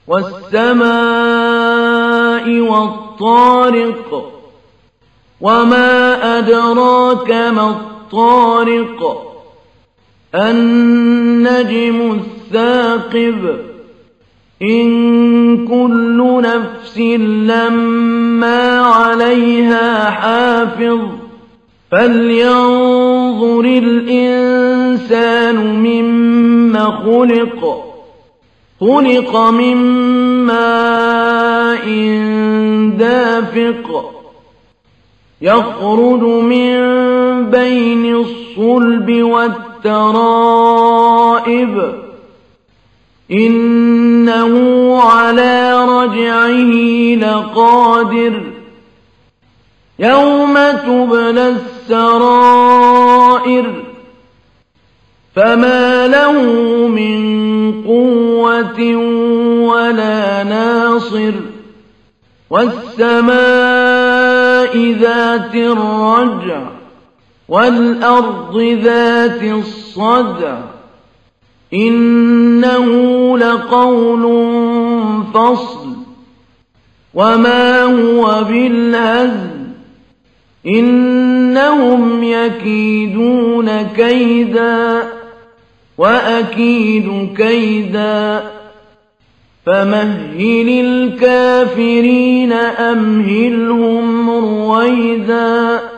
والسماء والطارق وما أدراك ما الطارق النجم الثاقب إن كل نفس لما عليها حافظ فلينظر الإنسان مما خلق من ماء دافق يخرج من بين الصلب والترائب إنه على رجعه لقادر يوم تبلى السرائر فما له من قوة ولا ناصر والسماء ذات الرجع والأرض ذات الصدع إنه لقول فصل وما هو بالهزل إنهم يكيدون كيدا وأكيد كيدا فمهل الكافرين أمهلهم رويدا